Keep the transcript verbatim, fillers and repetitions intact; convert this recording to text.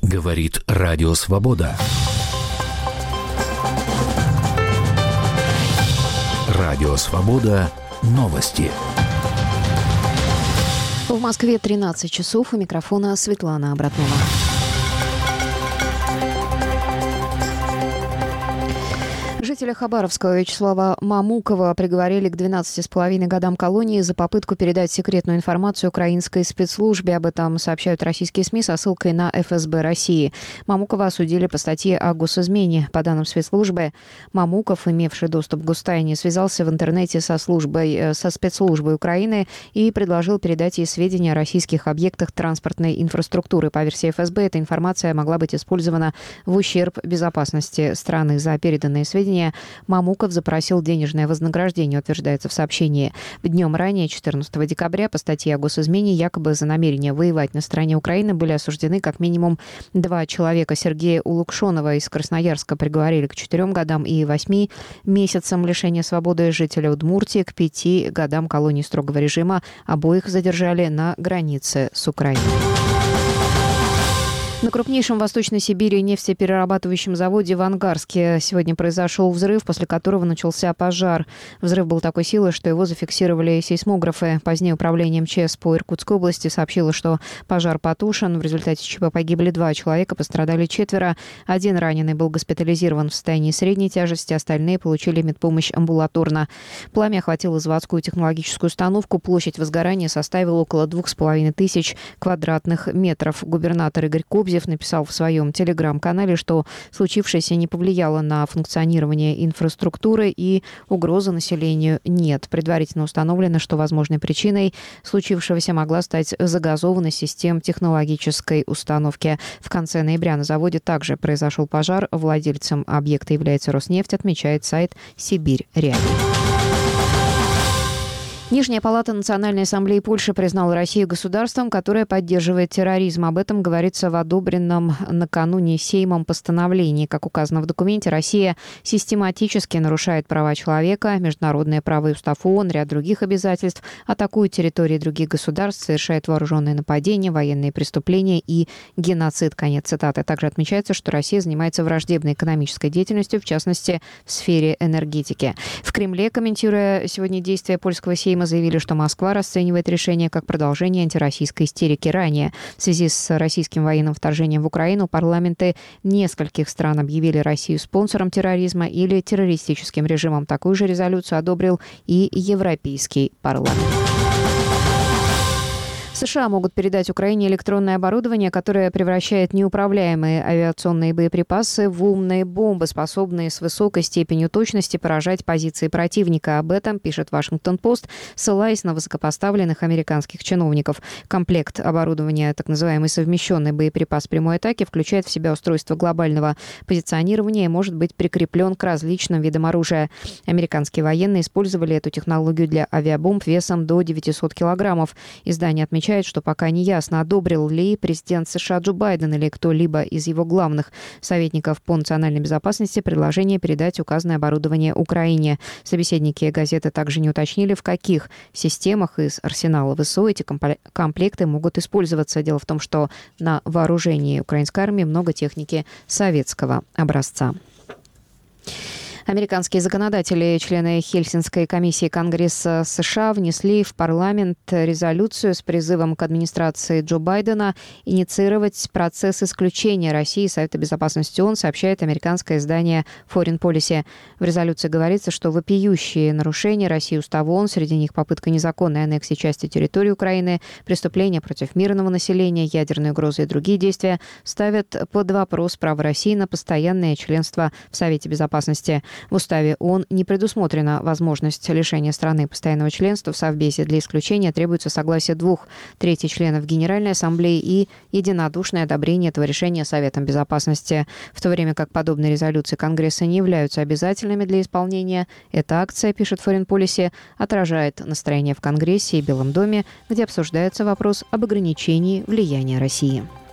Говорит Радио Свобода. Радио Свобода. Новости. В Москве тринадцать часов. У микрофона Светлана Обратнова. Жителя Хабаровского Вячеслава Мамукова приговорили к двенадцати с половиной годам колонии за попытку передать секретную информацию украинской спецслужбе. Об этом сообщают российские СМИ со ссылкой на эф эс бэ России. Мамукова осудили по статье о госизмене. По данным спецслужбы, Мамуков, имевший доступ к гостайне, связался в интернете со, службой, со спецслужбой Украины и предложил передать ей сведения о российских объектах транспортной инфраструктуры. По версии эф эс бэ, эта информация могла быть использована в ущерб безопасности страны. За переданные сведения Мамуков запросил денежное вознаграждение, утверждается в сообщении. Днем ранее, четырнадцатого декабря, по статье о госизмене, якобы за намерение воевать на стороне Украины были осуждены как минимум два человека. Сергея Улукшонова из Красноярска приговорили к четырем годам и восьми месяцам лишения свободы, жителя Удмуртии к пяти годам колонии строгого режима. Обоих задержали на границе с Украиной. На крупнейшем в Восточной Сибири нефтеперерабатывающем заводе в Ангарске сегодня произошел взрыв, после которого начался пожар. Взрыв был такой силы, что его зафиксировали сейсмографы. Позднее управление эм че эс по Иркутской области сообщило, что пожар потушен. В результате ЧП погибли два человека, пострадали четверо. Один раненый был госпитализирован в состоянии средней тяжести, остальные получили медпомощь амбулаторно. Пламя охватило заводскую технологическую установку. Площадь возгорания составила около двух с половиной тысяч квадратных метров. Губернатор Игорь Кобзев написал в своем телеграм-канале, что случившееся не повлияло на функционирование инфраструктуры и угрозы населению нет. Предварительно установлено, что возможной причиной случившегося могла стать загазованность систем технологической установки. В конце ноября на заводе также произошел пожар. Владельцем объекта является Роснефть, отмечает сайт «Сибирь Реалии». Нижняя палата Национальной ассамблеи Польши признала Россию государством, которое поддерживает терроризм. Об этом говорится в одобренном накануне Сеймом постановлении. Как указано в документе, Россия систематически нарушает права человека, международное право и устав ООН, ряд других обязательств, атакует территории других государств, совершает вооруженные нападения, военные преступления и геноцид. Конец цитаты. Также отмечается, что Россия занимается враждебной экономической деятельностью, в частности, в сфере энергетики. В Кремле, комментируя сегодня действия польского Сейма, заявили, что Москва расценивает решение как продолжение антироссийской истерики. Ранее в связи с российским военным вторжением в Украину парламенты нескольких стран объявили Россию спонсором терроризма или террористическим режимом. Такую же резолюцию одобрил и Европейский парламент. США могут передать Украине электронное оборудование, которое превращает неуправляемые авиационные боеприпасы в умные бомбы, способные с высокой степенью точности поражать позиции противника. Об этом пишет Вашингтон-Пост, ссылаясь на высокопоставленных американских чиновников. Комплект оборудования, так называемый совмещенный боеприпас прямой атаки, включает в себя устройство глобального позиционирования и может быть прикреплен к различным видам оружия. Американские военные использовали эту технологию для авиабомб весом до девятисот килограммов. Издание отмечает, что пока не ясно, одобрил ли президент США Джо Байден или кто-либо из его главных советников по национальной безопасности предложение передать указанное оборудование Украине. Собеседники газеты также не уточнили, в каких системах из арсенала ВСУ эти комплекты могут использоваться. Дело в том, что на вооружении украинской армии много техники советского образца. Американские законодатели, члены Хельсинской комиссии Конгресса США, внесли в парламент резолюцию с призывом к администрации Джо Байдена инициировать процесс исключения России из Совета безопасности ООН, сообщает американское издание Foreign Policy. В резолюции говорится, что вопиющие нарушения России Устава ООН, среди них попытка незаконной аннексии части территории Украины, преступления против мирного населения, ядерные угрозы и другие действия, ставят под вопрос право России на постоянное членство в Совете безопасности. В уставе ООН не предусмотрена возможность лишения страны постоянного членства в Совбезе. Для исключения требуется согласие двух третьих членов Генеральной Ассамблеи и единодушное одобрение этого решения Советом Безопасности. В то время как подобные резолюции Конгресса не являются обязательными для исполнения, эта акция, пишет Foreign Policy, отражает настроение в Конгрессе и Белом доме, где обсуждается вопрос об ограничении влияния России.